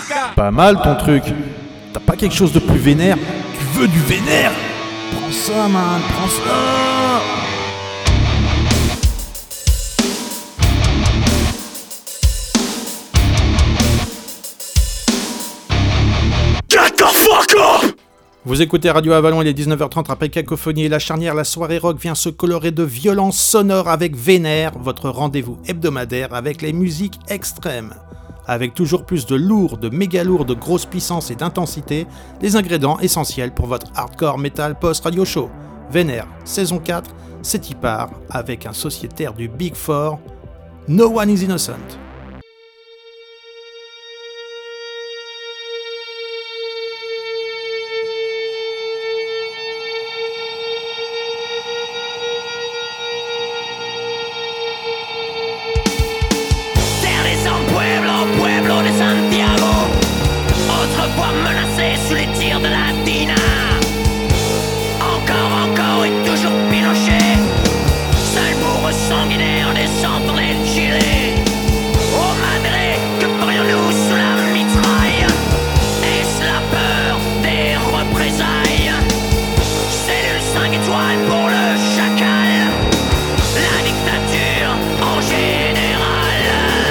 Pas mal ton truc. T'as pas quelque chose de plus vénère? Tu veux du vénère? Prends ça, man, prends ça. Vous écoutez Radio Avalon, il est 19h30 après Cacophonie et la charnière, la soirée rock vient se colorer de violence sonore avec Vénère, votre rendez-vous hebdomadaire avec les musiques extrêmes. Avec toujours plus de lourd, de méga lourd, de grosse puissance et d'intensité, les ingrédients essentiels pour votre hardcore metal post-radio show. Vénère, saison 4, c'est y part, avec un sociétaire du Big Four, No One is Innocent. Sanguinaire des centres de Chili. Oh madré, que ferions-nous sous la mitraille? Est-ce la peur des représailles? Cellule 5 étoiles pour le chacal. La dictature en général.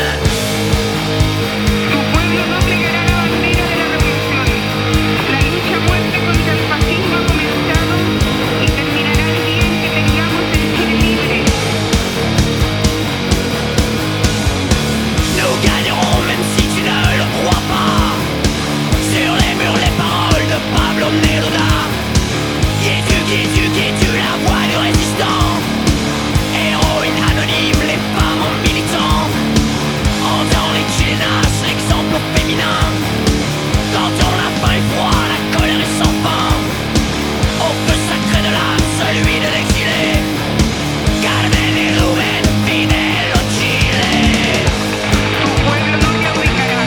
Tu pueblo no plegará la bandera de la revolución. La lucha a muerte contra el fascismo ha comenzado y terminará el día en que tengamos el Chile libre. Nous gagnerons même si tu ne le crois pas. Sur les murs les paroles de Pablo Neruda. Qui es-tu la voix du résistant? Héroïne anonyme, les parents militants. Entends les chilenas, l'exemple féminin. Quand on a faim et froid, la colère est sans fin. Au feu sacré de l'âme, celui de l'exilé. Carmen y Rubén, Fidel au Chile. Tu pueblo no te aplicará.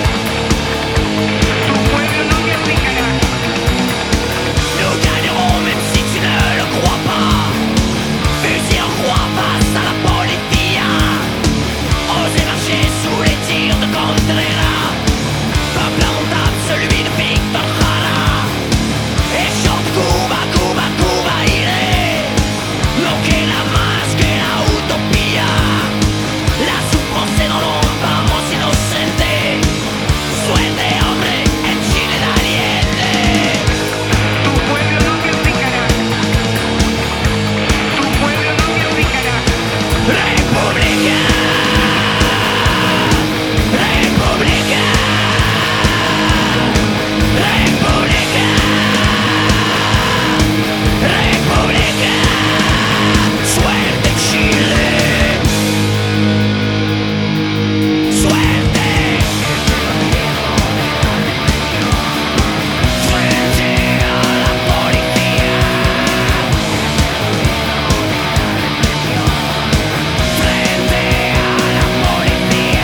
Tu pueblo no te aplicará. Nous gagnerons même si tu ne le crois pas. Fusil en croix face à la politia. Osez marcher sous les tirs de Contreras. Peuple indomptable, celui de Víctor Jara. Et chante Cuba, Cuba, Cuba iré. No queda más que la utopía. La souffrance est dans l'ombre, vamos inocente. Suerte hombre, en Chile d'Allende. Tu pueblo no te aplicará. Tu pueblo no te aplicará. República, República, República, República, suerte Chile, suerte, frente a la policía, frente a la policía.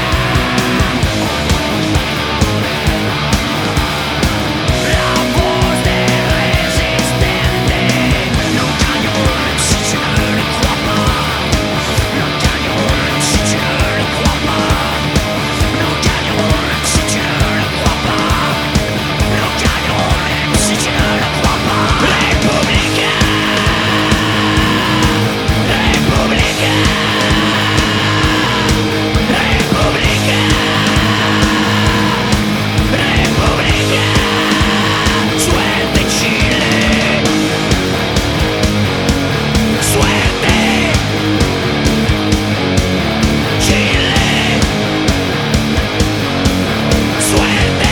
La voz des résistants. Nous gagnerons même si tu ne le crois pas. Nous gagnerons même si tu ne le crois pas. Nous gagnerons même si tu ne le crois pas. Nous gagnerons même si tu ne le crois pas. República, República, República, República, suerte Chile, suerte Chile, suerte.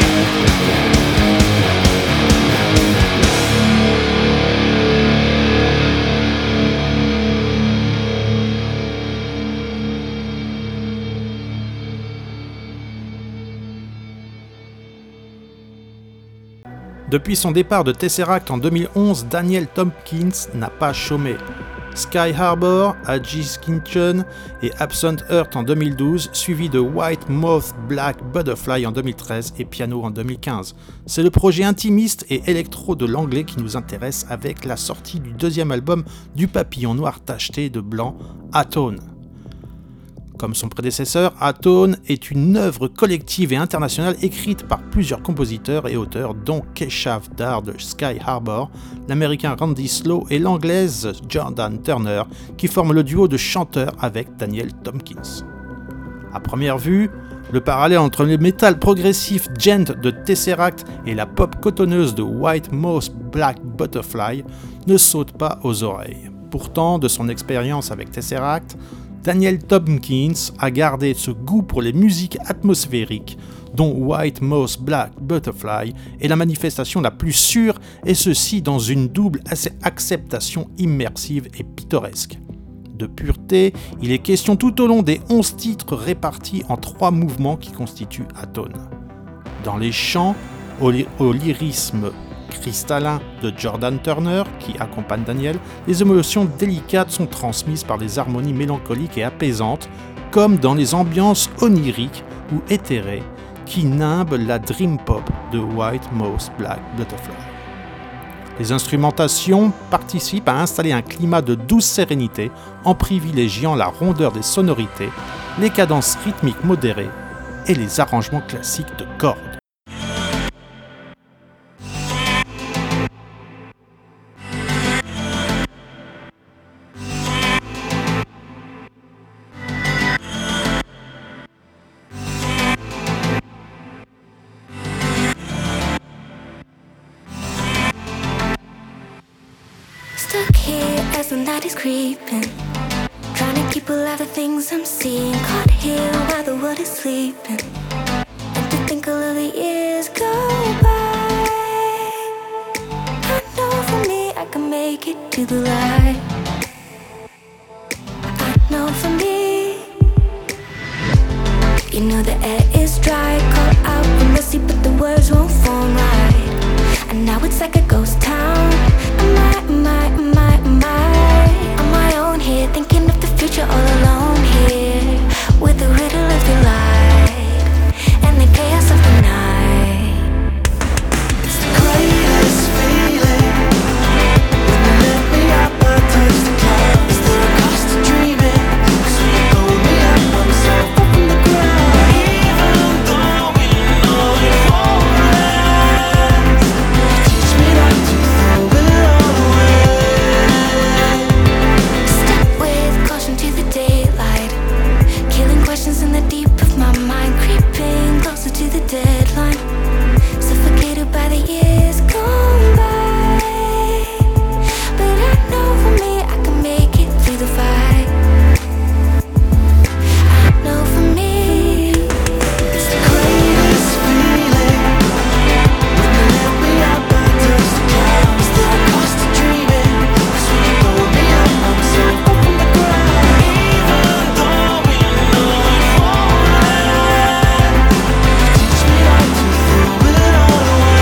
Depuis son départ de Tesseract en 2011, Daniel Tompkins n'a pas chômé. Sky Harbor, Aegis Kinchen et Absent Earth en 2012, suivi de White Moth Black Butterfly en 2013 et Piano en 2015. C'est le projet intimiste et électro de l'anglais qui nous intéresse avec la sortie du deuxième album du papillon noir tacheté de blanc, Atone. Comme son prédécesseur, Atone est une œuvre collective et internationale écrite par plusieurs compositeurs et auteurs dont Keshav Dar de Sky Harbor, l'américain Randy Slow et l'anglaise Jordan Turner qui forment le duo de chanteurs avec Daniel Tompkins. À première vue, le parallèle entre le métal progressif gent de Tesseract et la pop cotonneuse de White Mouse Black Butterfly ne saute pas aux oreilles. Pourtant, de son expérience avec Tesseract, Daniel Tompkins a gardé ce goût pour les musiques atmosphériques, dont White Mouse Black Butterfly est la manifestation la plus sûre, et ceci dans une double acceptation immersive et pittoresque. De pureté, il est question tout au long des 11 titres répartis en 3 mouvements qui constituent Atone. Dans les chants, au lyrisme cristallin de Jordan Turner, qui accompagne Daniel, les émotions délicates sont transmises par des harmonies mélancoliques et apaisantes, comme dans les ambiances oniriques ou éthérées qui nimbent la dream pop de White Mouse Black Butterfly. Les instrumentations participent à installer un climat de douce sérénité en privilégiant la rondeur des sonorités, les cadences rythmiques modérées et les arrangements classiques de cordes. Stuck here as the night is creeping, trying to keep alive the things I'm seeing. Caught here while the world is sleeping, and to think all of the years go by. I know for me I can make it to the light. I know for me, you know the air is dry. Call out for mercy but the words won't form right. And now it's like a ghost town. Am I on my own here, thinking of the future all alone here, with the riddle of the light and the chaos of the night. It's the greatest feeling when you lift me up, I touch the clouds. Is there a cost to dreaming? So you throw me up, I'm so up from the ground. Even though we know it won't last, you teach me not to throw it all away. Step with caution to the daylight, killing questions in the deep of my mind, creeping closer to the deadline, suffocated by the years gone by. But I know for me I can make it through the fight. I know for me, It's the greatest feeling when you lift me up, I touch the clouds. Is there a cost to dreaming? So you throw me up, I'm so up from the ground. Even though we know it won't last, you teach me not to throw it all away.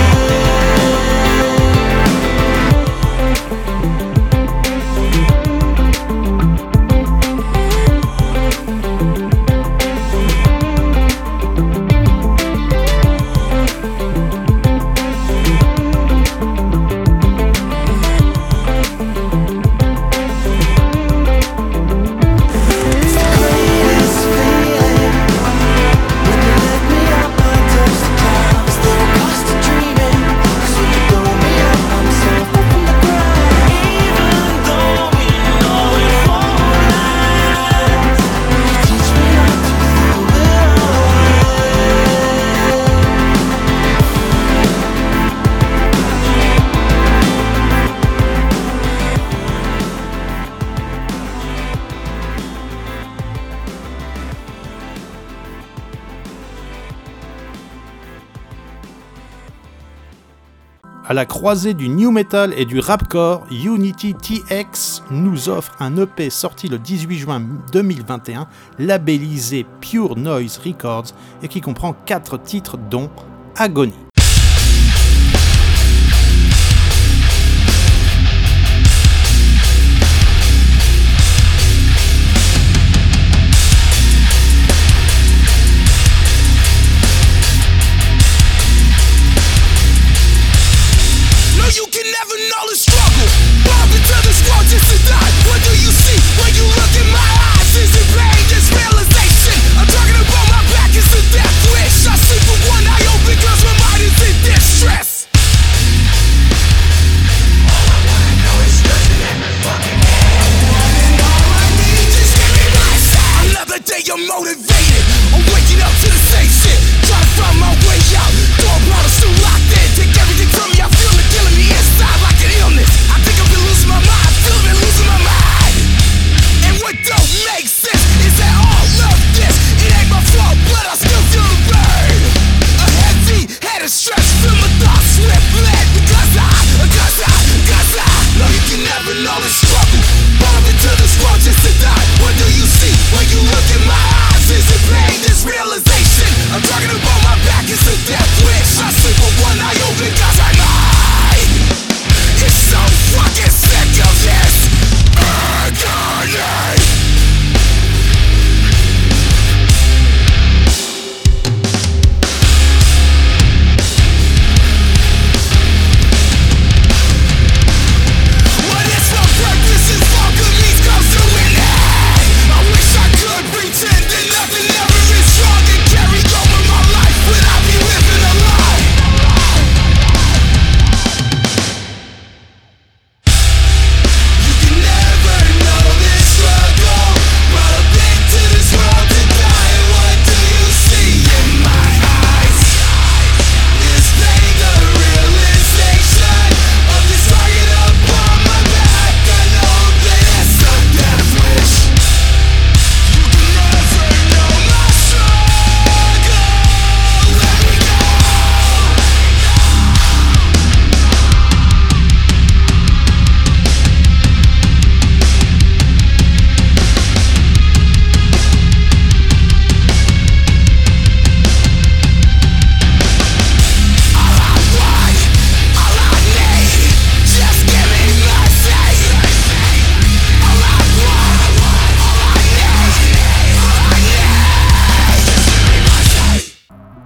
It's the greatest feeling when you lift me up, I touch the clouds. Is there a cost to dreaming? So you throw me up, I'm so up from the ground. Even though we know it won't last, you teach me not to throw it all away. À la croisée du new metal et du rapcore, Unity TX nous offre un EP sorti le 18 juin 2021, labellisé Pure Noise Records et qui comprend 4 titres dont Agony. No, you can never know the struggle. Bump into the strong just to die. What do you see when you look in my eyes? Is it pain, just realization?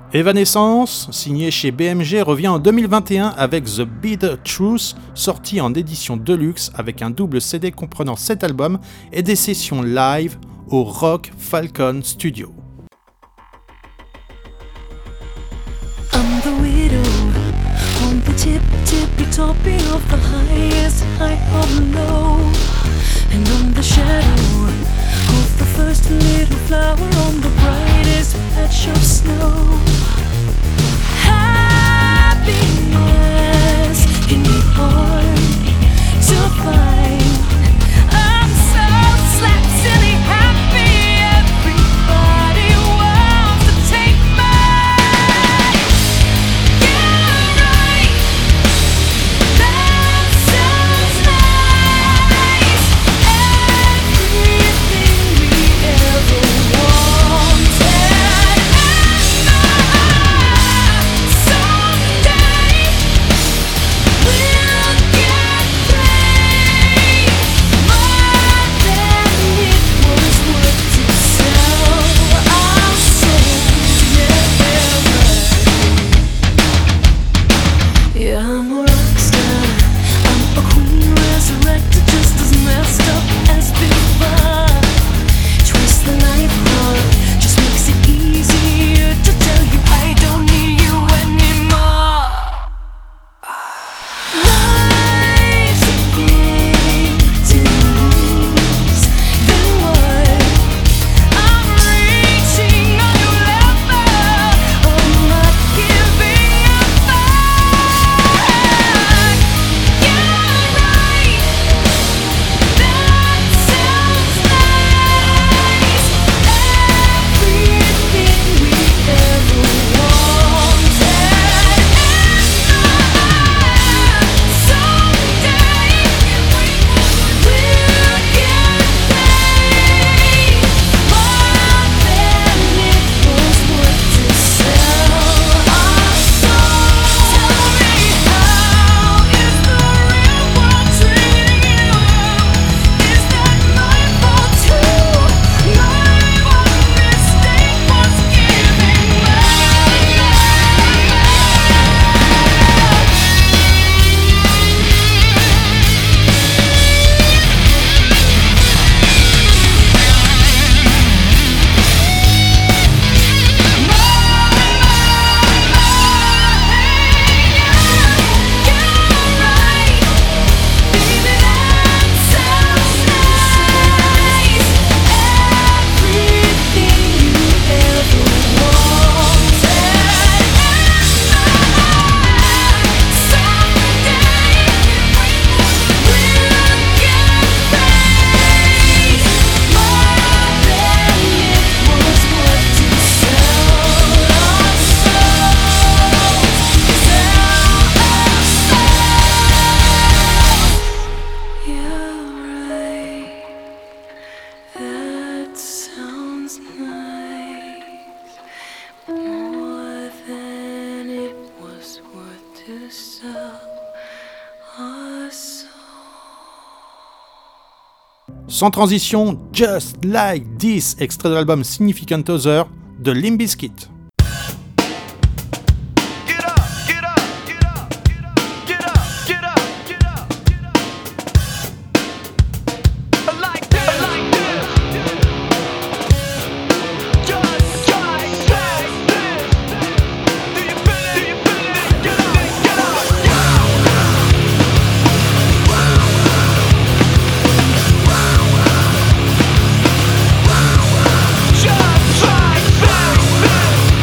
Evanescence, signé chez BMG, revient en 2021 avec The Bitter Truth, sorti en édition deluxe avec un double CD comprenant 7 albums et des sessions live au Rock Falcon Studio. I'm the widow on the tippy-toppy of the highest high of low, and I'm the shadow of the first little flower on the brightest patch of snow. Happiness in me hard to find. I'm so slap silly happy. Everybody wants to take mine. Yeah, right. That sounds nice. Everything we ever wanted. Sans transition, Just Like This, extrait de l'album Significant Other de Limp Bizkit. Get up, get up, get up, get up, get up, get up, get up. Like this, like this. Just like this. Do you feel it? Do you feel it? Get up, get up, get up. Just like this.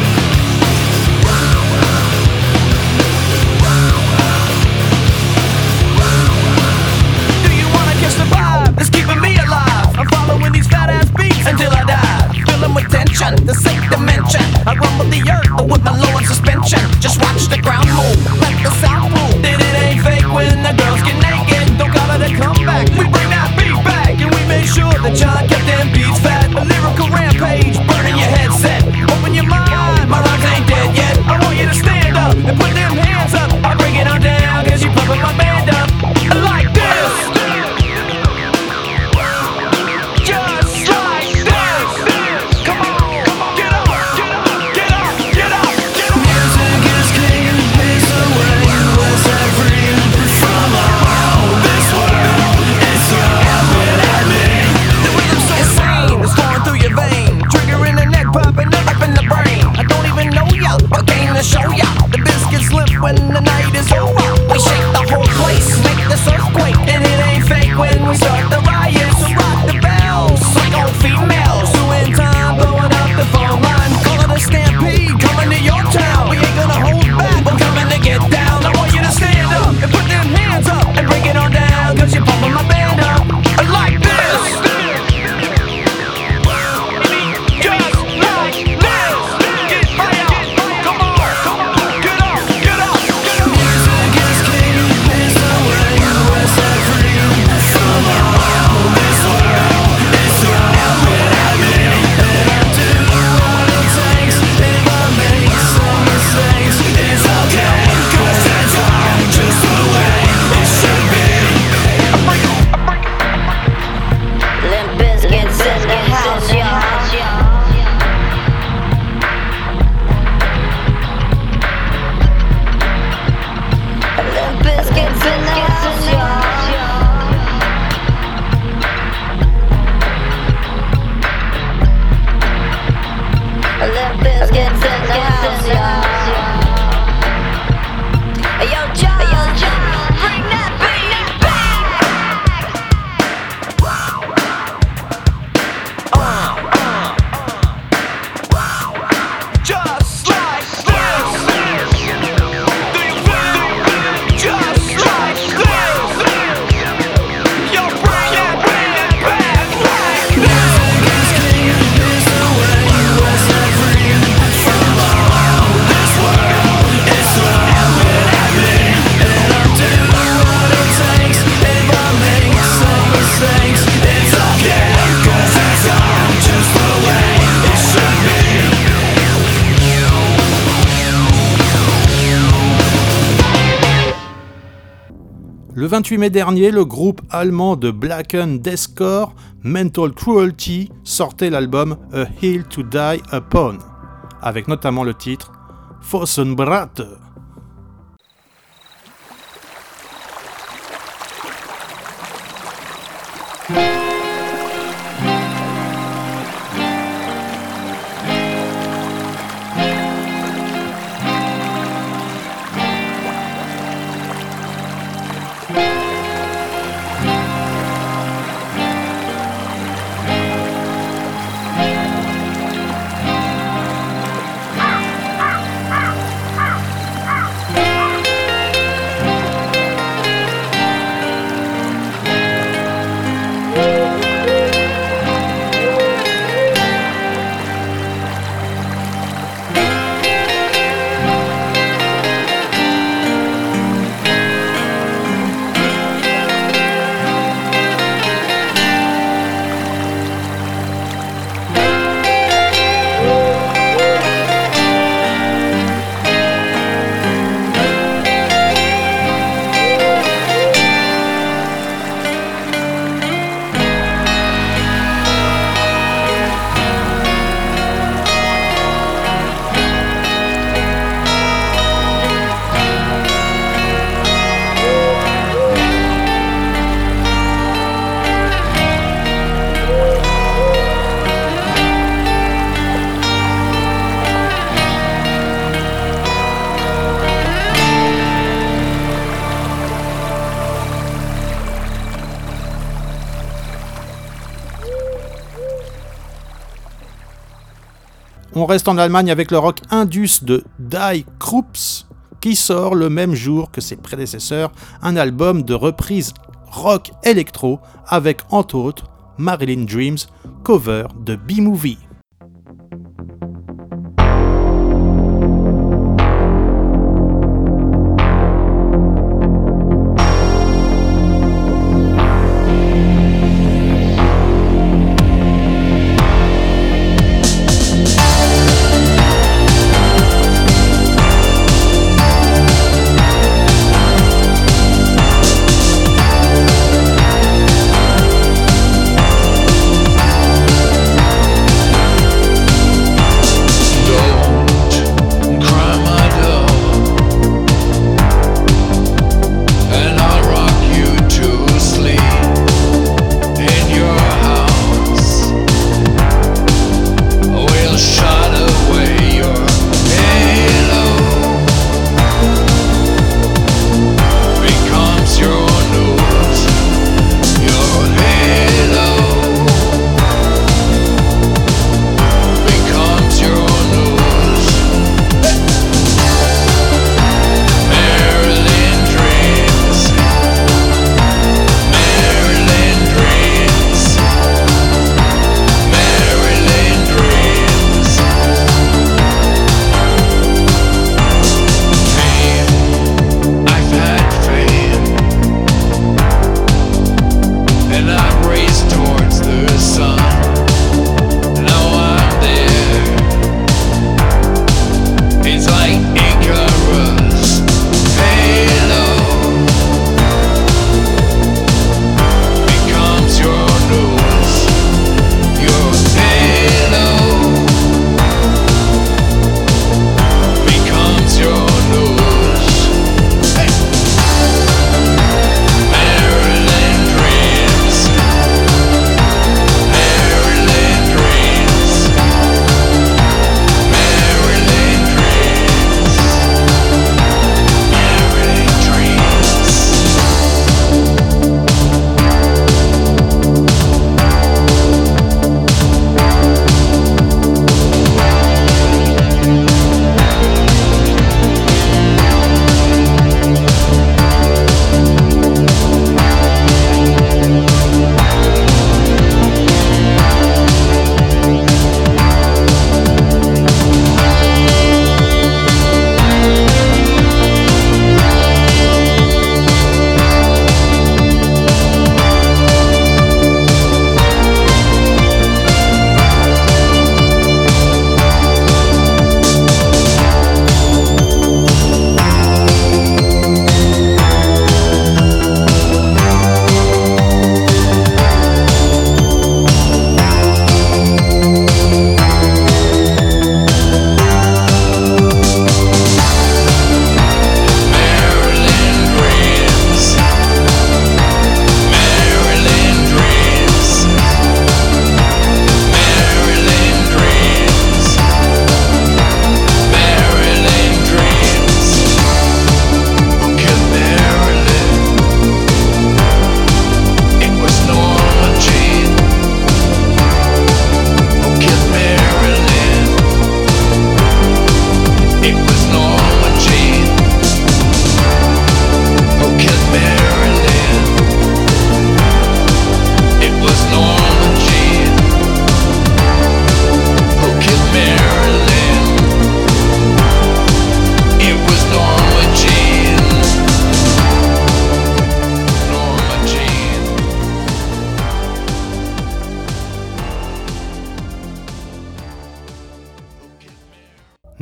Le 28 mai dernier, le groupe allemand de Blackened Deathcore, Mental Cruelty, sortait l'album A Hill to Die Upon, avec notamment le titre Fossenbratte. On reste en Allemagne avec le rock indus de Die Krupps, qui sort le même jour que ses prédécesseurs un album de reprise rock électro avec entre autres Marilyn Dreams, cover de B-Movie.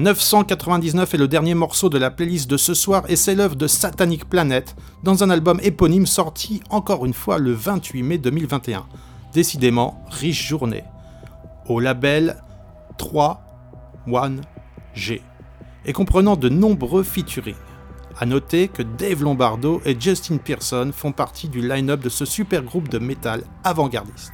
999 est le dernier morceau de la playlist de ce soir et c'est l'œuvre de Satanic Planet dans un album éponyme sorti encore une fois le 28 mai 2021. Décidément, riche journée. Au label 3-1-G et comprenant de nombreux featuring. A noter que Dave Lombardo et Justin Pearson font partie du line-up de ce super groupe de métal avant-gardiste.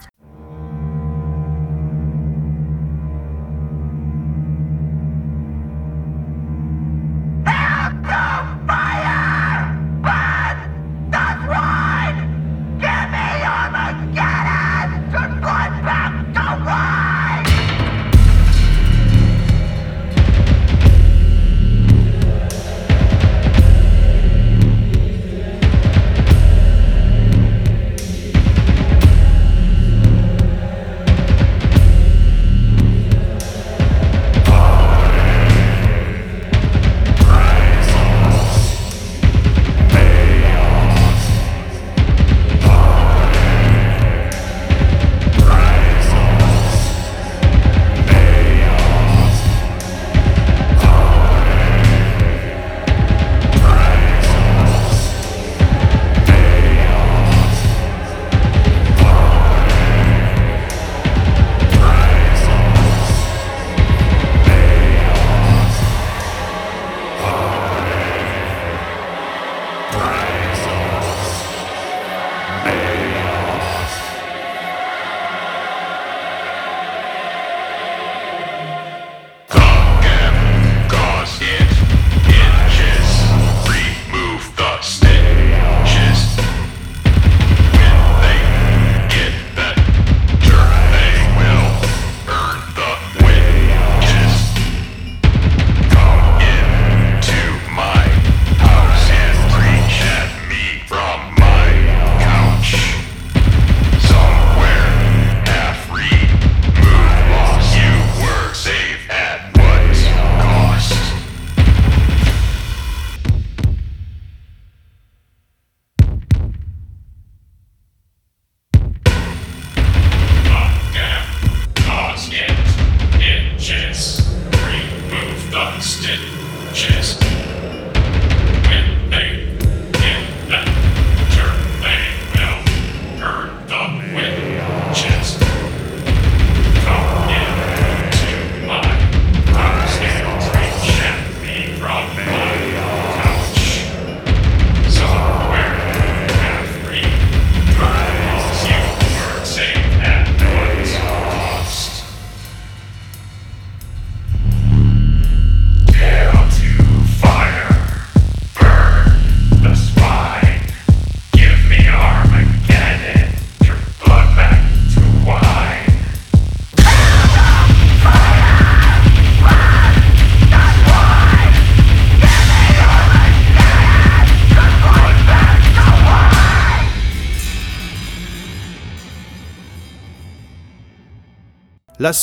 La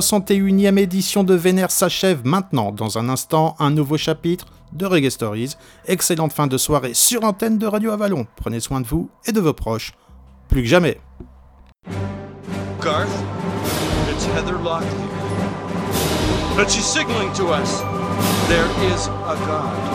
161e édition de Vénère s'achève maintenant. Dans un instant, un nouveau chapitre de Reggae Stories. Excellente fin de soirée sur l'antenne de Radio Avalon. Prenez soin de vous et de vos proches. Plus que jamais. Garth, it's Heather Locklear. But she's signaling to us there is a God.